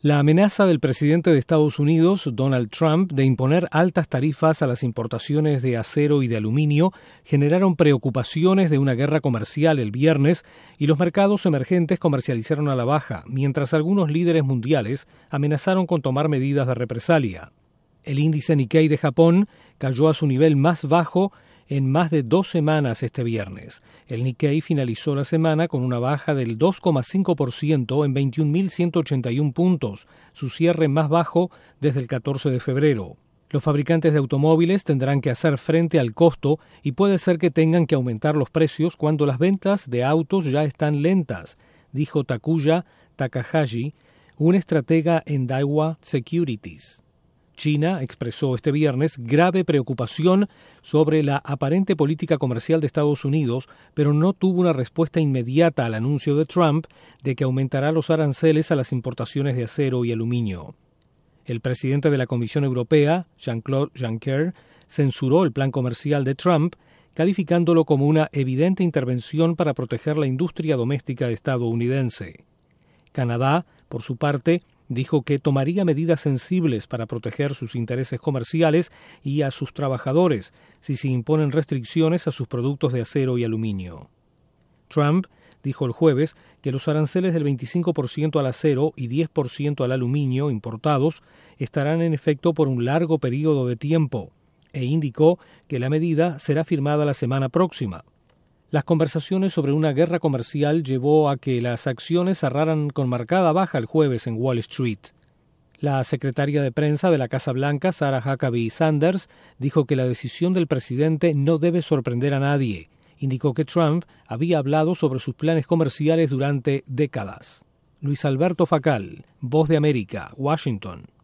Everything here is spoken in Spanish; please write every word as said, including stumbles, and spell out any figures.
La amenaza del presidente de Estados Unidos, Donald Trump, de imponer altas tarifas a las importaciones de acero y de aluminio generaron preocupaciones de una guerra comercial el viernes y los mercados emergentes comercializaron a la baja, mientras algunos líderes mundiales amenazaron con tomar medidas de represalia. El índice Nikkei de Japón cayó a su nivel más bajo en más de dos semanas este viernes. El Nikkei finalizó la semana con una baja del dos coma cinco por ciento en veintiún mil ciento ochenta y uno puntos, su cierre más bajo desde el catorce de febrero. Los fabricantes de automóviles tendrán que hacer frente al costo y puede ser que tengan que aumentar los precios cuando las ventas de autos ya están lentas, dijo Takuya Takahashi, un estratega en Daiwa Securities. China expresó este viernes grave preocupación sobre la aparente política comercial de Estados Unidos, pero no tuvo una respuesta inmediata al anuncio de Trump de que aumentará los aranceles a las importaciones de acero y aluminio. El presidente de la Comisión Europea, Jean-Claude Juncker, censuró el plan comercial de Trump, calificándolo como una evidente intervención para proteger la industria doméstica estadounidense. Canadá, por su parte, dijo que tomaría medidas sensibles para proteger sus intereses comerciales y a sus trabajadores si se imponen restricciones a sus productos de acero y aluminio. Trump dijo el jueves que los aranceles del veinticinco por ciento al acero y diez por ciento al aluminio importados estarán en efecto por un largo periodo de tiempo e indicó que la medida será firmada la semana próxima. Las conversaciones sobre una guerra comercial llevó a que las acciones cerraran con marcada baja el jueves en Wall Street. La secretaria de prensa de la Casa Blanca, Sarah Huckabee Sanders, dijo que la decisión del presidente no debe sorprender a nadie. Indicó que Trump había hablado sobre sus planes comerciales durante décadas. Luis Alberto Facal, Voz de América, Washington.